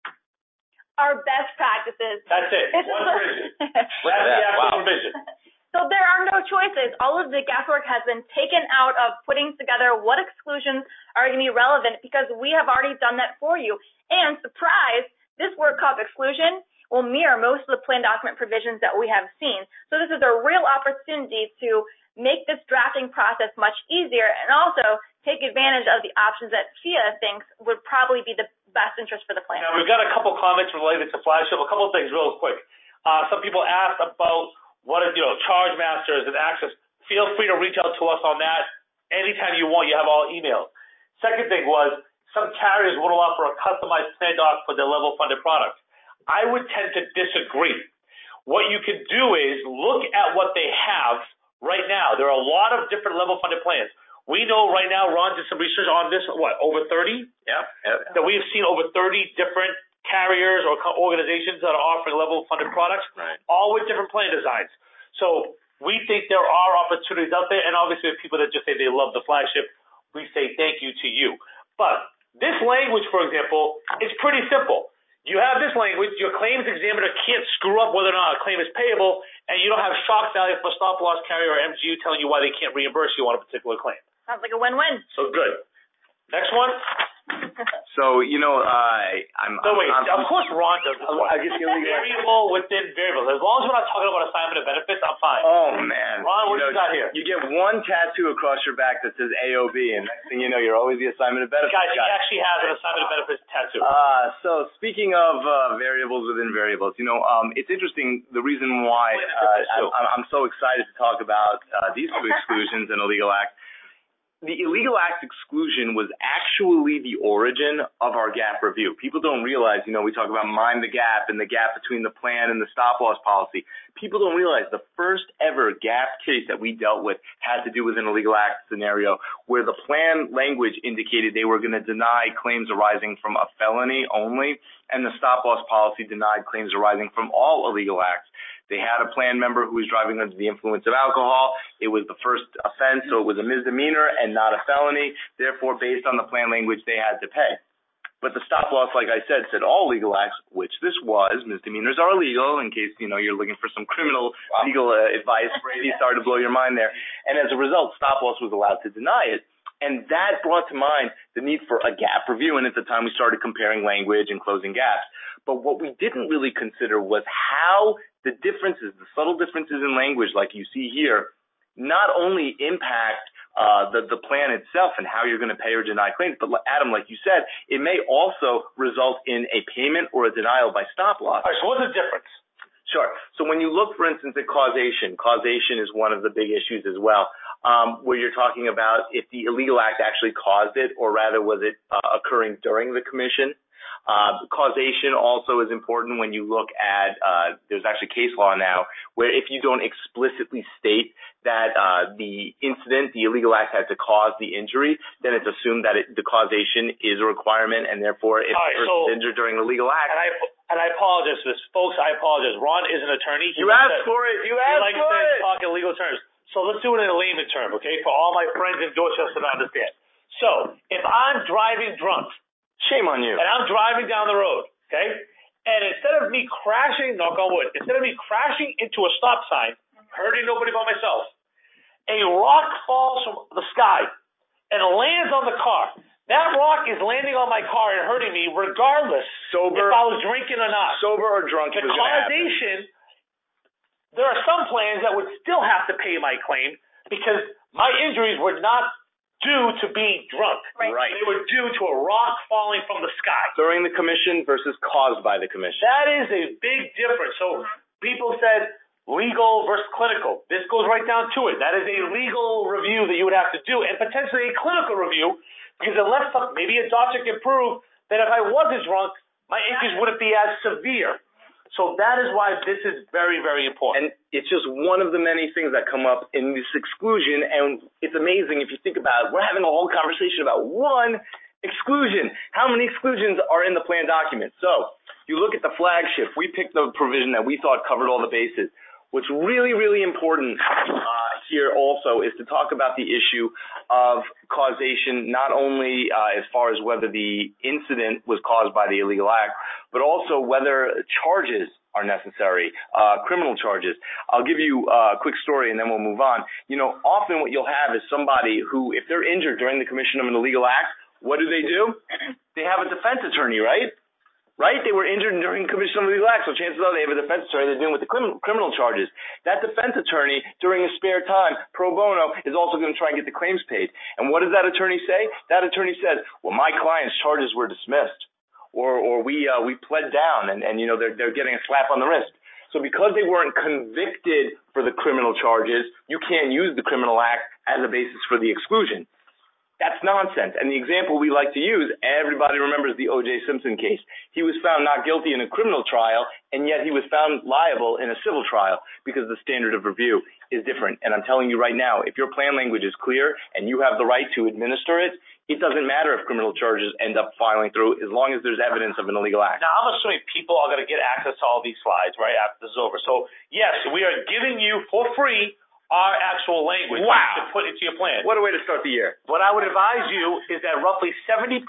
S4: Our best practices.
S1: That's it. One provision. That's the actual provision.
S4: So there are no choices. All of the guesswork has been taken out of putting together what exclusions are going to be relevant because we have already done that for you. And surprise, this work comp exclusion will mirror most of the plan document provisions that we have seen. So this is a real opportunity to make this drafting process much easier and also take advantage of the options that FIA thinks would probably be the best interest for the plan.
S1: Now, we've got a couple comments related to flagship. A couple of things real quick. Some people asked about what is, charge masters and access. Feel free to reach out to us on that anytime you want. You have all emails. Second thing was some carriers would allow for a customized plan doc for their level funded product. I would tend to disagree. What you can do is look at what they have right now. There are a lot of different level funded plans. We know right now, Ron did some research on this, over 30?
S2: Yeah.
S1: That we've seen over 30 different carriers or organizations that are offering level funded products,
S2: right,
S1: all with different plan designs. So we think there are opportunities out there, and obviously the people that just say they love the flagship, we say thank you to you. But this language, for example, is pretty simple. You have this language, your claims examiner can't screw up whether or not a claim is payable, and you don't have shock value for stop loss carrier or MGU telling you why they can't reimburse you on a particular claim.
S4: Sounds like a win-win.
S1: So good. Next one.
S2: So,
S1: of course Ron does this one.
S2: I guess
S1: variable within variables. As long as we're not talking about assignment of benefits, I'm fine.
S2: Oh, man.
S1: Ron, what do you got here?
S2: You get one tattoo across your back that says AOB, and next thing you know, you're always the assignment of benefits
S1: guy. He actually has an assignment of benefits tattoo.
S2: So speaking of variables within variables, it's interesting the reason why I'm so excited to talk about these two exclusions in a legal act. The illegal acts exclusion was actually the origin of our gap review. People don't realize, we talk about mind the gap and the gap between the plan and the stop loss policy. People don't realize the first ever gap case that we dealt with had to do with an illegal act scenario where the plan language indicated they were going to deny claims arising from a felony only, and the stop loss policy denied claims arising from all illegal acts. They had a plan member who was driving under the influence of alcohol. It was the first offense, so it was a misdemeanor and not a felony. Therefore, based on the plan language, they had to pay. But the stop loss, like I said all legal acts, which this was. Misdemeanors are illegal in case, you're looking for some criminal legal advice. Brady, sorry to blow your mind there. And as a result, stop loss was allowed to deny it. And that brought to mind the need for a gap review. And at the time, we started comparing language and closing gaps. But what we didn't really consider was how the differences, the subtle differences in language like you see here, not only impact the plan itself and how you're going to pay or deny claims, but Adam, like you said, it may also result in a payment or a denial by stop loss.
S1: All right, so what's the difference?
S2: Sure. So when you look, for instance, at causation is one of the big issues as well, where you're talking about if the illegal act actually caused it, or rather was it occurring during the commission. Causation also is important when you look at, there's actually case law now where if you don't explicitly state that the incident, the illegal act had to cause the injury, then it's assumed that the causation is a requirement, and therefore if the person is injured during the legal act.
S1: And I apologize for this. Folks, I apologize. Ron is an attorney.
S2: You asked for it.
S1: He likes to talk in legal terms. So let's do it in a layman term, okay, for all my friends in Dorchester to understand. So if I'm driving drunk,
S2: shame on you.
S1: And I'm driving down the road, okay? And instead of me crashing, knock on wood, instead of me crashing into a stop sign, hurting nobody but myself, a rock falls from the sky and lands on the car. That rock is landing on my car and hurting me regardless if I was drinking or not.
S2: Sober or drunk.
S1: The causation, there are some plans that would still have to pay my claim because my injuries were not due to being drunk.
S2: Right.
S1: They were due to a rock falling from the sky.
S2: During the commission versus caused by the commission.
S1: That is a big difference. So people said, legal versus clinical. This goes right down to it. That is a legal review that you would have to do, and potentially a clinical review, because unless maybe a doctor can prove that if I wasn't drunk, my injuries wouldn't be as severe. So that is why this is very, very important.
S2: And it's just one of the many things that come up in this exclusion, and it's amazing if you think about it. We're having a whole conversation about one exclusion. How many exclusions are in the plan document? So you look at the flagship. We picked the provision that we thought covered all the bases. What's really, really important here also is to talk about the issue of causation, not only as far as whether the incident was caused by the illegal act, but also whether charges are necessary, criminal charges. I'll give you a quick story and then we'll move on. You know, often what you'll have is somebody who, if they're injured during the commission of an illegal act, what do? They have a defense attorney, right? Right? They were injured during commission of illegal acts, so chances are they have a defense attorney. They're dealing with the criminal charges. That defense attorney, during his spare time, pro bono, is also going to try and get the claims paid. And what does that attorney say? That attorney says, well, my client's charges were dismissed, or we pled down, and you know, they're getting a slap on the wrist. So because they weren't convicted for the criminal charges, you can't use the criminal act as a basis for the exclusion. That's nonsense. And the example we like to use, everybody remembers the O.J. Simpson case. He was found not guilty in a criminal trial, and yet he was found liable in a civil trial because the standard of review is different. And I'm telling you right now, if your plan language is clear and you have the right to administer it, it doesn't matter if criminal charges end up filing through as long as there's evidence of an illegal act.
S1: Now, I'm assuming people are going to get access to all these slides right after this is over. So, yes, we are giving you for free our actual language to put into your plan.
S2: What a way to start the year.
S1: What I would advise you is that roughly 70%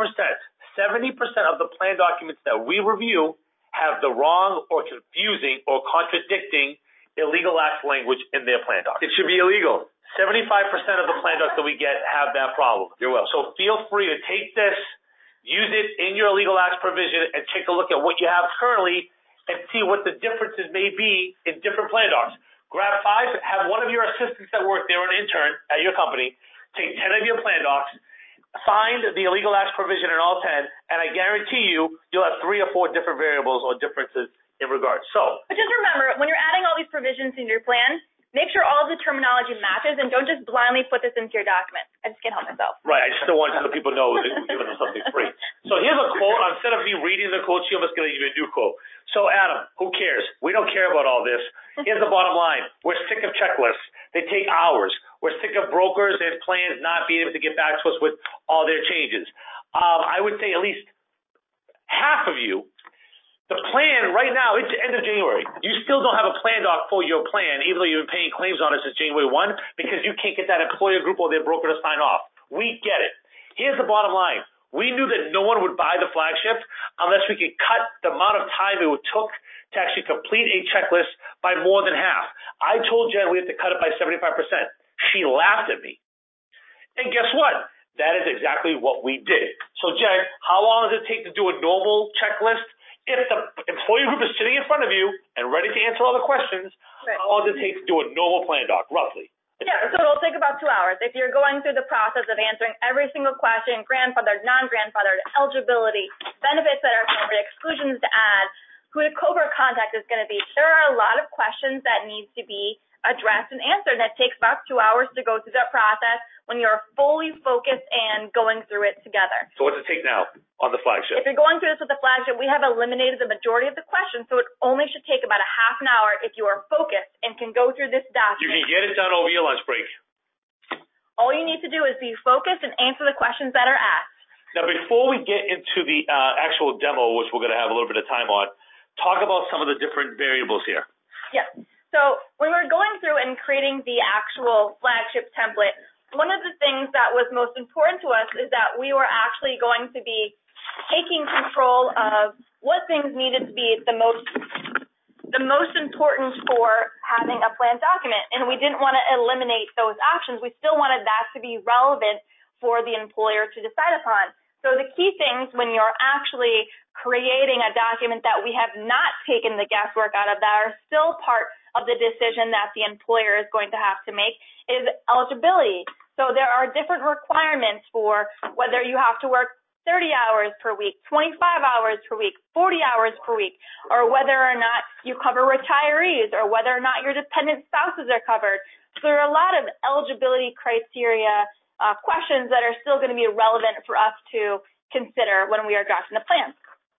S1: of the plan documents that we review have the wrong or confusing or contradicting illegal acts language in their plan document.
S2: It should be illegal.
S1: 75% of the plan docs that we get have that problem.
S2: You're welcome.
S1: So feel free to take this, use it in your illegal acts provision, and take a look at what you have currently and see what the differences may be in different plan docs. Grab 5, have one of your assistants that work there, an intern at your company, take 10 of your plan docs, find the illegal acts provision in all 10, and I guarantee you'll have 3 or 4 different variables or differences in regards.
S4: But just remember, when you're adding all these provisions in your plan, make sure all of the terminology matches and don't just blindly put this into your document. I just can't help myself.
S1: Right. I just don't want to let people know that we're giving them something free. So here's a quote. Instead of me reading the quote, I'm just going to give you a new quote. So, Adam, who cares? We don't care about all this. Here's the bottom line. We're sick of checklists. They take hours. We're sick of brokers and plans not being able to get back to us with all their changes. I would say at least half of you, the plan right now, it's the end of January. You still don't have a plan doc for your plan, even though you've been paying claims on it since January 1, because you can't get that employer group or their broker to sign off. We get it. Here's the bottom line. We knew that no one would buy the flagship unless we could cut the amount of time it took to actually complete a checklist by more than half. I told Jen we have to cut it by 75%. She laughed at me. And guess what? That is exactly what we did. So, Jen, how long does it take to do a normal checklist? If the employee group is sitting in front of you and ready to answer all the questions, right, how long does it take to do a normal plan doc, roughly?
S4: Yeah, so it'll take about 2 hours. If you're going through the process of answering every single question, grandfathered, non-grandfathered, eligibility, benefits that are covered, exclusions to add, who the COBRA contact is going to be. There are a lot of questions that need to be addressed and answered, and it takes about 2 hours to go through that process when you're fully focused and going through it together.
S1: So what's it take now on the flagship?
S4: If you're going through this with the flagship, we have eliminated the majority of the questions, so it only should take about a half an hour if you are focused and can go through this document.
S1: You can get it done over your lunch break.
S4: All you need to do is be focused and answer the questions that are asked.
S1: Now, before we get into the actual demo, which we're going to have a little bit of time on, talk about some of the different variables here.
S4: Yes. So when we're going through and creating the actual flagship template, one of the things that was most important to us is that we were actually going to be taking control of what things needed to be the most important for having a plan document. And we didn't want to eliminate those options. We still wanted that to be relevant for the employer to decide upon. So the key things when you're actually creating a document that we have not taken the guesswork out of, that are still part of the decision that the employer is going to have to make, is eligibility. So there are different requirements for whether you have to work 30 hours per week, 25 hours per week, 40 hours per week, or whether or not you cover retirees, or whether or not your dependent spouses are covered. So there are a lot of eligibility criteria questions that are still going to be relevant for us to consider when we are drafting the plan.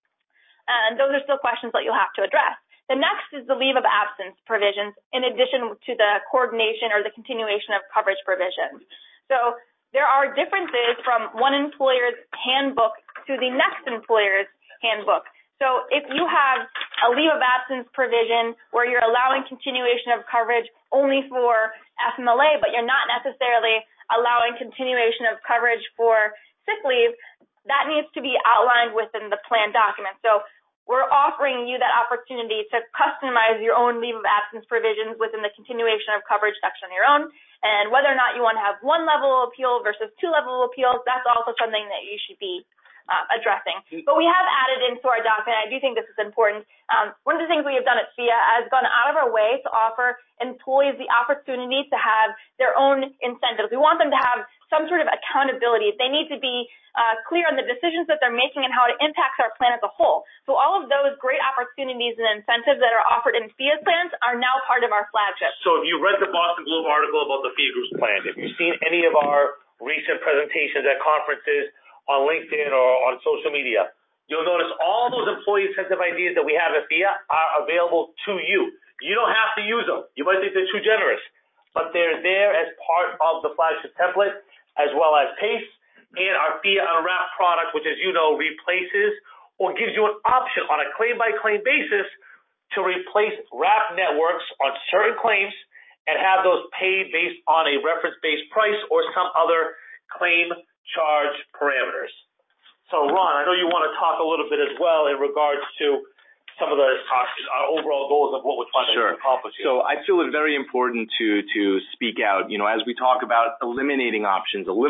S4: And those are still questions that you'll have to address. The next is the leave of absence provisions, in addition to the coordination or the continuation of coverage provisions. So there are differences from one employer's handbook to the next employer's handbook. So if you have a leave of absence provision where you're allowing continuation of coverage only for FMLA, but you're not necessarily allowing continuation of coverage for sick leave, that needs to be outlined within the plan document. So we're offering you that opportunity to customize your own leave of absence provisions within the continuation of coverage section on your own. And whether or not you want to have one level of appeal versus two level of appeals, that's also something that you should be addressing. But we have added into our document, I do think this is important, one of the things we have done at FIA has gone out of our way to offer employees the opportunity to have their own incentives. We want them to have some sort of accountability. They need to be clear on the decisions that they're making and how it impacts our plan as a whole. So all of those great opportunities and incentives that are offered in FIA plans are now part of our flagship.
S1: So if you read the Boston Globe article about the FIA Group's plan, if you've seen any of our recent presentations at conferences on LinkedIn or on social media, you'll notice all those employee incentive ideas that we have at FIA are available to you. You don't have to use them. You might think they're too generous, but they're there as part of the flagship template, as well as PACE and our FIA Unwrapped product, which, as you know, replaces or gives you an option on a claim-by-claim basis to replace wrap networks on certain claims and have those paid based on a reference-based price or some other claim charge parameters. So, Ron, I know you want to talk a little bit as well in regards to some of our overall goals of what we're trying to accomplish here.
S2: So I feel it's very important to speak out. You know, as we talk about eliminating options, it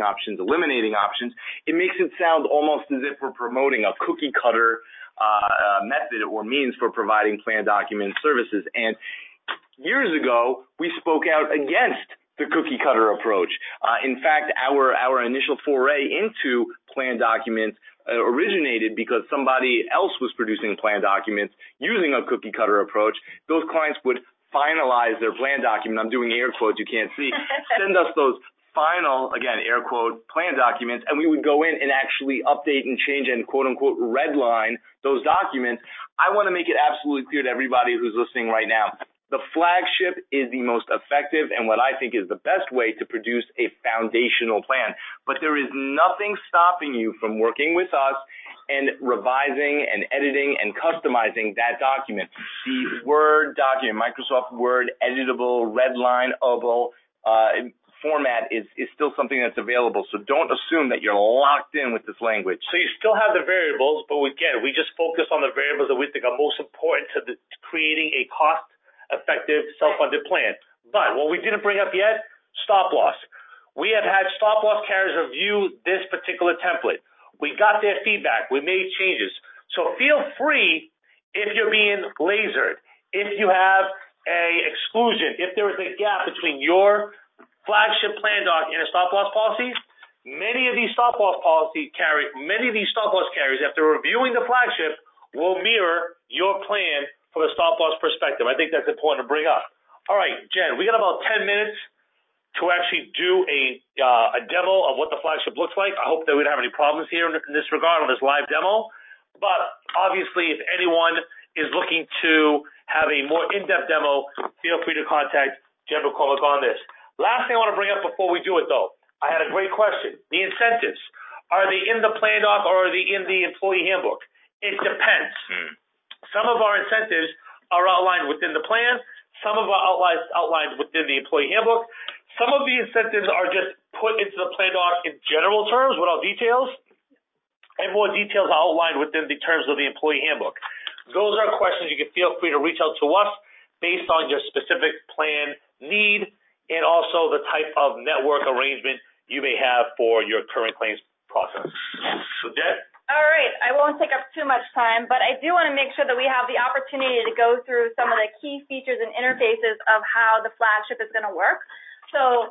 S2: makes it sound almost as if we're promoting a cookie cutter method or means for providing plan document services. And years ago, we spoke out against the cookie cutter approach. In fact, our initial foray into plan documents originated because somebody else was producing plan documents using a cookie cutter approach. Those clients would finalize their plan document. I'm doing air quotes, you can't see. Send us those final, again, air quote, plan documents, and we would go in and actually update and change and quote unquote redline those documents. I want to make it absolutely clear to everybody who's listening right now. The flagship is the most effective and what I think is the best way to produce a foundational plan. But there is nothing stopping you from working with us and revising and editing and customizing that document. The Word document, Microsoft Word, editable, redlineable format is still something that's available. So don't assume that you're locked in with this language.
S1: So you still have the variables, but again, we just focus on the variables that we think are most important to creating a cost-effective, self-funded plan. But what we didn't bring up yet, stop loss. We have had stop loss carriers review this particular template. We got their feedback. We made changes. So feel free, if you're being lasered, if you have a exclusion, if there is a gap between your flagship plan doc and a stop loss policy, many of these stop loss carriers, after reviewing the flagship, will mirror your plan from a stop loss perspective. I think that's important to bring up. All right, Jen, we got about 10 minutes to actually do a demo of what the flagship looks like. I hope that we don't have any problems here in this regard on this live demo. But obviously, if anyone is looking to have a more in-depth demo, feel free to contact Jen McCormick on this. Last thing I want to bring up before we do it, though, I had a great question. The incentives, are they in the plan doc or are they in the employee handbook? It depends. Some of our incentives are outlined within the plan. Some of our outlined within the employee handbook. Some of the incentives are just put into the plan doc in general terms without details, and more details are outlined within the terms of the employee handbook. Those are questions you can feel free to reach out to us based on your specific plan need and also the type of network arrangement you may have for your current claims process. So, Jen?
S4: All right. I won't take up too much time, but I do want to make sure that we have the opportunity to go through some of the key features and interfaces of how the flagship is going to work. So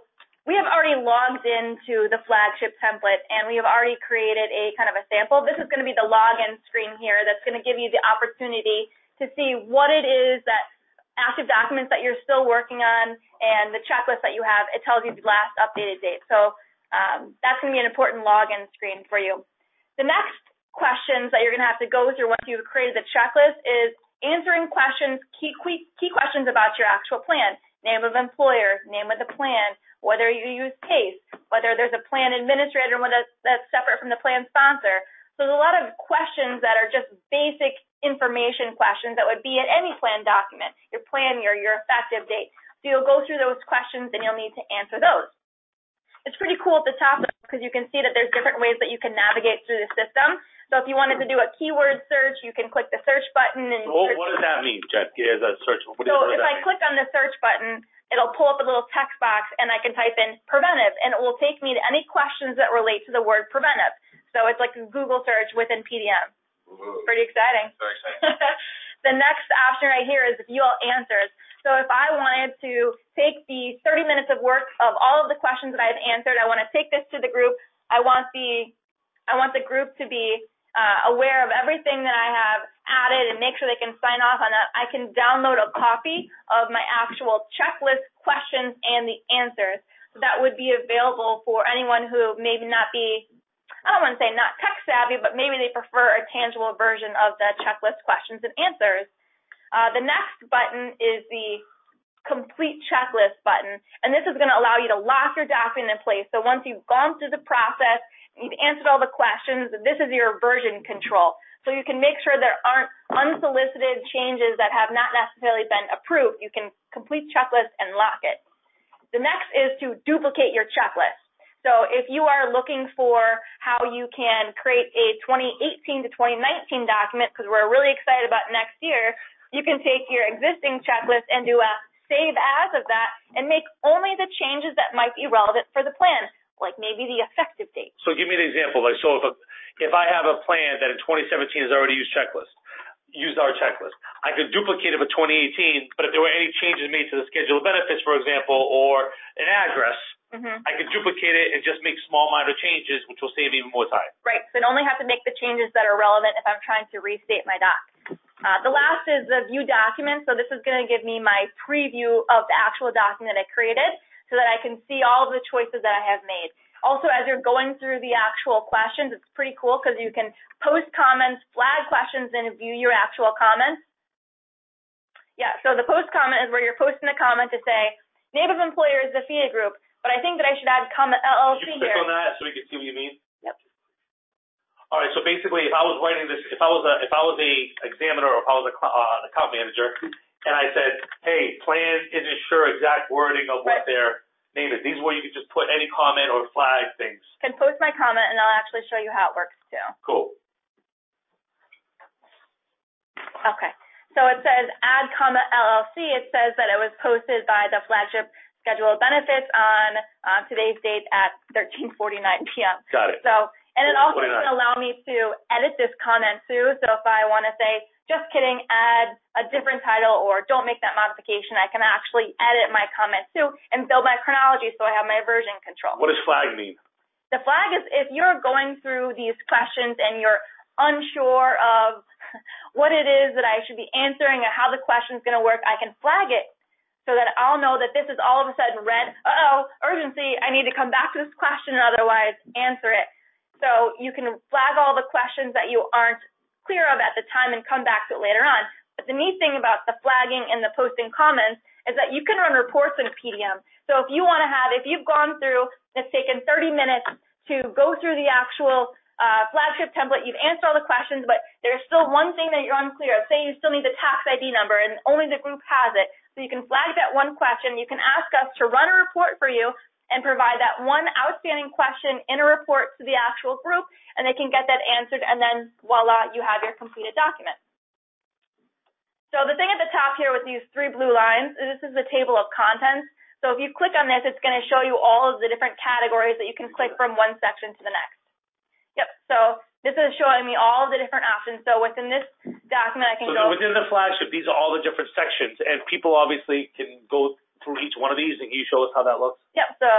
S4: we have already logged into the flagship template, and we have already created a kind of a sample. This is going to be the login screen here that's going to give you the opportunity to see what it is that active documents that you're still working on and the checklist that you have. It tells you the last updated date. So that's going to be an important login screen for you. The next questions that you're going to have to go through once you've created the checklist is answering questions, key questions about your actual plan. Name of employer, name of the plan, whether you use PACE, whether there's a plan administrator, whether that's separate from the plan sponsor. So there's a lot of questions that are just basic information questions that would be in any plan document, your plan year, your effective date. So you'll go through those questions and you'll need to answer those. It's pretty cool at the top because you can see that there's different ways that you can navigate through the system. So if you wanted to do a keyword search, you can click the search button. And
S1: what does that mean, Jen? As a search,
S4: so if I click on the search button, it'll pull up a little text box, and I can type in preventive, and it will take me to any questions that relate to the word preventive. So it's like a Google search within PDM.
S3: Ooh.
S4: Pretty exciting.
S3: Very exciting.
S4: The next option right here is view all answers. So if I wanted to take the 30 minutes of work of all of the questions that I've answered, I want to take this to the group. I want the group to be aware of everything that I have added and make sure they can sign off on that. I can download a copy of my actual checklist questions and the answers. So that would be available for anyone who maybe not be, I don't want to say not tech savvy, but maybe they prefer a tangible version of the checklist questions and answers. The next button is the complete checklist button, and this is going to allow you to lock your document in place. So once you've gone through the process, you've answered all the questions, this is your version control. So you can make sure there aren't unsolicited changes that have not necessarily been approved. You can complete checklist and lock it. The next is to duplicate your checklist. So if you are looking for how you can create a 2018 to 2019 document, because we're really excited about next year, you can take your existing checklist and do a save as of that and make only the changes that might be relevant for the plan, like maybe the effective date.
S1: So give me an example. Like, so if I have a plan that in 2017 has already used our checklist, I could duplicate it for 2018, but if there were any changes made to the schedule of benefits, for example, or an address, I could duplicate it and just make small minor changes, which will save even more time.
S4: Right. So I only have to make the changes that are relevant if I'm trying to restate my doc. The last is the view document. So this is going to give me my preview of the actual document I created so that I can see all of the choices that I have made. Also, as you're going through the actual questions, it's pretty cool because you can post comments, flag questions, and view your actual comments. Yeah, so the post comment is where you're posting a comment to say, name of employer is the FIA group, but I think that I should add comment LLC
S1: here. Click on that so we can see what you mean? Yep. All right, so basically if I was writing this, if I was a examiner or if I was an account manager, and I said, hey, plan isn't sure exact wording of what their name is. These are where you can just put any comment or flag things.
S4: Can post my comment, and I'll actually show you how it works, too.
S1: Cool.
S4: Okay. So it says add comment LLC. It says that it was posted by the flagship schedule of benefits on today's date at 13:49 p.m.
S1: Got it.
S4: So, and it also is going to allow me to edit this comment, too. So if I want to say, just kidding, add a different title, or don't make that modification, I can actually edit my comment too and build my chronology so I have my version control.
S1: What does flag mean?
S4: The flag is if you're going through these questions and you're unsure of what it is that I should be answering or how the question is going to work, I can flag it so that I'll know that this is all of a sudden red. Urgency, I need to come back to this question and otherwise answer it. So you can flag all the questions that you aren't clear of at the time and come back to it later on. But the neat thing about the flagging and the posting comments is that you can run reports in PDM. So if you want to if you've gone through, it's taken 30 minutes to go through the actual flagship template, you've answered all the questions, but there's still one thing that you're unclear of. Say you still need the tax ID number and only the group has it. So you can flag that one question. You can ask us to run a report for you and provide that one outstanding question in a report to the actual group, and they can get that answered, and then voila, you have your completed document. So the thing at the top here with these three blue lines, this is the table of contents. So if you click on this, it's going to show you all of the different categories that you can click from one section to the next. Yep, so this is showing me all of the different options. So within this document, I can
S1: go. So within the flagship, these are all the different sections, and people obviously can go through each one of these, and can you show us how that looks?
S4: Yep, so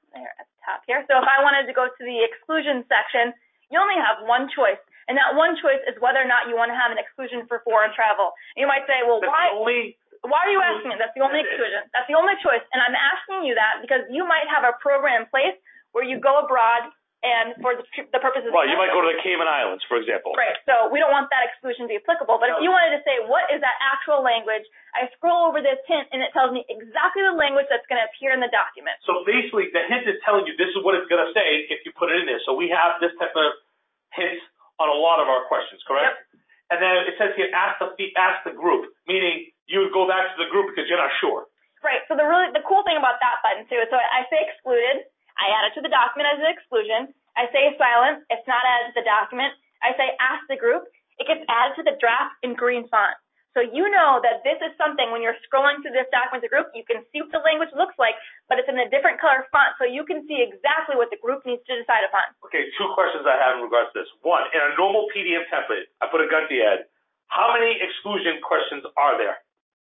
S4: there at the top here. So if I wanted to go to the exclusion section, you only have one choice. And that one choice is whether or not you want to have an exclusion for foreign travel. And you might say, well, why are you asking me? That's the only exclusion. That's the only choice. And I'm asking you that because you might have a program in place where you go abroad and for the purposes of...
S1: Right, you might go to the Cayman Islands, for example.
S4: Right, so we don't want that exclusion to be applicable. But if you wanted to say, what is that actual language, I scroll over this hint, and it tells me exactly the language that's going to appear in the document.
S1: So basically, the hint is telling you this is what it's going to say if you put it in there. So we have this type of hints on a lot of our questions, correct?
S4: Yep.
S1: And then it says here, ask the group, meaning you would go back to the group because you're not sure.
S4: Right, so the cool thing about that button, too, is so I say excluded, I add it to the document as an exclusion. I say silent, it's not added to the document. I say ask the group, it gets added to the draft in green font. So you know that this is something when you're scrolling through this document as a group, you can see what the language looks like, but it's in a different color font, so you can see exactly what the group needs to decide upon.
S1: Okay, two questions I have in regards to this. One, in a normal PDM template, I put a gun to your head. How many exclusion questions are there?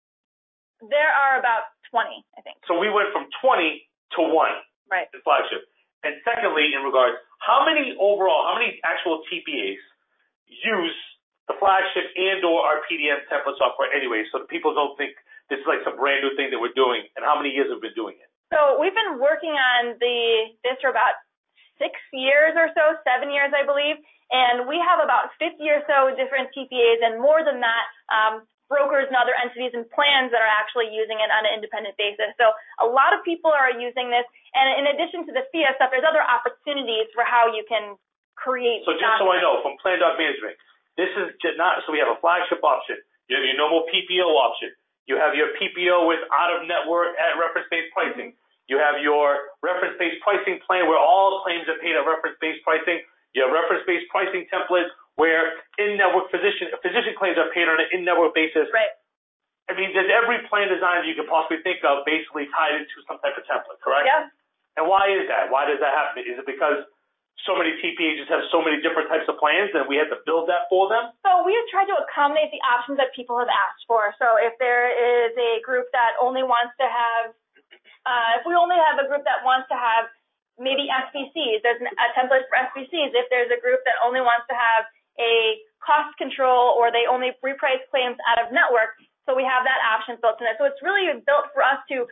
S4: There are about 20, I think.
S1: So we went from 20 to 1.
S4: Right.
S1: In flagship. And secondly, in regards, how many actual TPAs use the flagship and or our PDM template software anyway, so that people don't think this is like some brand new thing that we're doing, and how many years have we been doing it?
S4: So we've been working on this for about 6 years or so, 7 years, I believe, and we have about 50 or so different TPAs, and more than that, brokers and other entities and plans that are actually using it on an independent basis. So a lot of people are using this, and in addition to the FIA stuff, there's other opportunities for how you can create.
S1: So just so I know, from Plan Doc Management, this is not, so we have a flagship option, you have your normal PPO option, you have your PPO with out-of-network at reference-based pricing, you have your reference-based pricing plan where all claims are paid at reference-based pricing, you have reference-based pricing templates where in-network physician claims are paid on an in-network basis.
S4: Right.
S1: I mean, there's every plan design that you could possibly think of basically tied into some type of template, correct?
S4: Yeah.
S1: And why is that? Why does that happen? Is it because so many TPAs just have so many different types of plans and we had to build that for them?
S4: So we have tried to accommodate the options that people have asked for. So if there is a group that only wants to have, if we only have a group that wants to have maybe SBCs, there's a template for SBCs. If there's a group that only wants to have a cost control or they only reprice claims out of network, so we have that option built in there. So it's really built for us to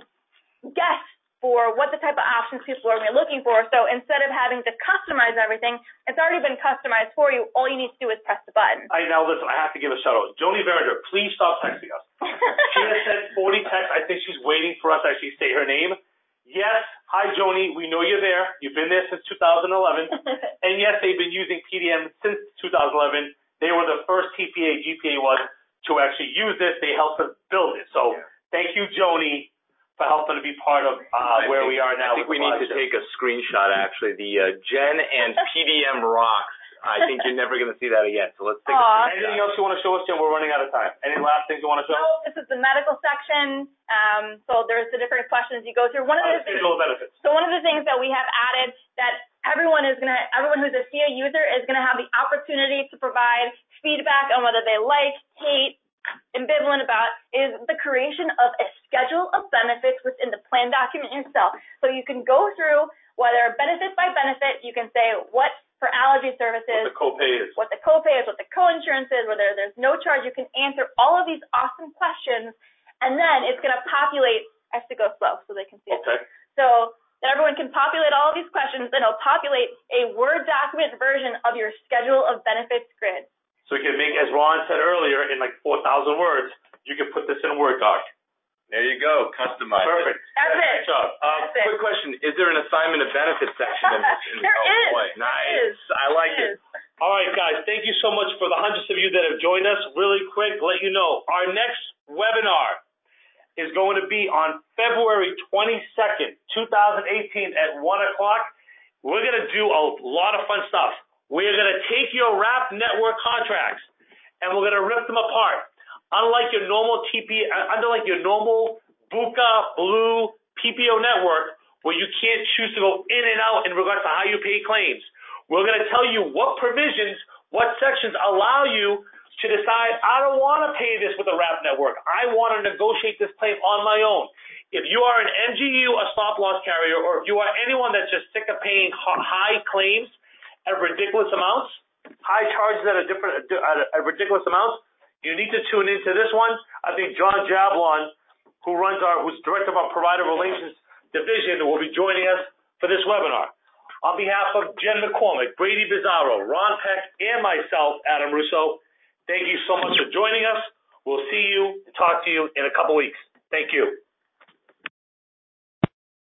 S4: guess for what the type of options people are looking for. So instead of having to customize everything, it's already been customized for you. All you need to do is press the button.
S1: Now listen, I have to give a shout out. Joni Verinder, please stop texting us. She has sent 40 texts. I think she's waiting for us to actually say her name. Yes, hi Joni, we know you're there. You've been there since 2011. And yes, they've been using PDM since 2011. They were the first GPA was to actually use this. They helped us build it. So thank you, Joni, for helping to be part of where we are now.
S2: I think we need to take a screenshot, actually. The Jen and PDM rocks. I think you're never going to see that again. So let's take a screenshot.
S1: Anything else you want to show us, Jen? We're running out of time. Any last things you want to show?
S4: No, this is the medical section. So there's the different questions you go through. One of the things that we have added that everyone who's a FIA user is going to have the opportunity to provide feedback on whether they like, hate, ambivalent about is the creation of a schedule of benefits within the plan document yourself. So you can go through whether benefit by benefit, you can say what for allergy services,
S1: what the copay is,
S4: what the co-insurance is, whether there's no charge. You can answer all of these awesome questions, and then it's going to populate. I have to go slow so they can see it.
S1: Okay.
S4: So that everyone can populate all of these questions, then it'll populate a Word document version of your schedule of benefits grid.
S1: So you can make, as Ron said earlier, in like 4,000 words, you can put this in a Word doc.
S2: There you go. Customize.
S1: Perfect.
S4: That's it.
S1: Good job.
S2: Quick question. Is there an assignment of benefits section in this?
S4: There is.
S2: Boy. Nice. I like it.
S1: All right, guys. Thank you so much for the hundreds of you that have joined us. Really quick, let you know, our next webinar is going to be on February 22nd, 2018 at 1 o'clock. We're going to do a lot of fun stuff. We're going to take your wrap network contracts and we're going to rip them apart. Unlike your normal Buka Blue PPO network, where you can't choose to go in and out in regards to how you pay claims, we're going to tell you what provisions, what sections allow you to decide, I don't want to pay this with a wrap network. I want to negotiate this claim on my own. If you are an MGU, a stop loss carrier, or if you are anyone that's just sick of paying high claims at ridiculous amounts, high charges at ridiculous amounts, you need to tune into this one. I think John Jablon, who's director of our provider relations division, will be joining us for this webinar. On behalf of Jen McCormick, Brady Bizzarro, Ron Peck, and myself, Adam Russo, thank you so much for joining us. We'll see you, talk to you in a couple weeks. Thank you.